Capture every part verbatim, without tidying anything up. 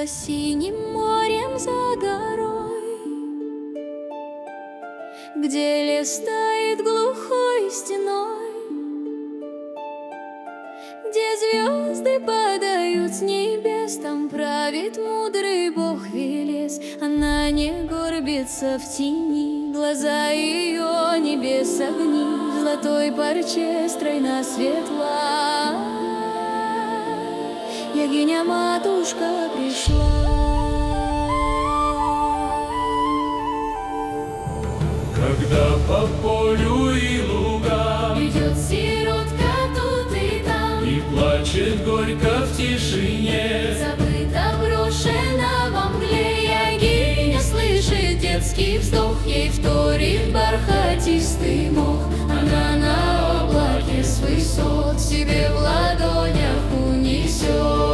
синим морем за горой, где лес стоит глухой стеной, где звезды падают с небес, там правит мудрый бог Велес. Она не горбится в тени, глаза ее небес огни, в золотой парче стройна светла. Княгиня-матушка пришла. Когда по полю и лугам Идет сиротка тут и там, и плачет горько в тишине, забыта, брошена во мгле, Ягиня слышит детский вздох, ей вторит бархатистый мох. Она на облаке с высот себе в ладонях унесет.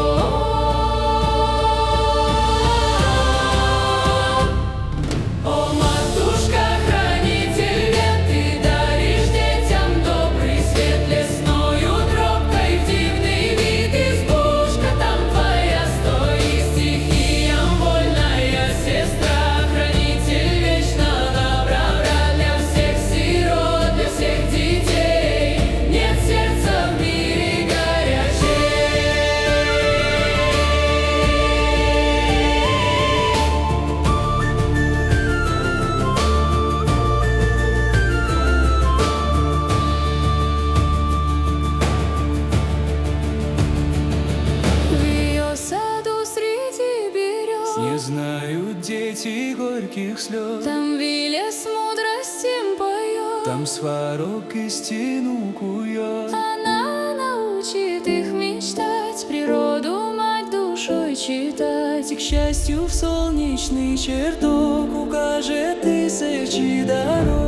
не знают дети горьких слез. Там Велес мудростям поет, Там сварог истину кует. она научит их мечтать, природу мать душой читать, и к счастью в солнечный чертог укажет тысячи дорог.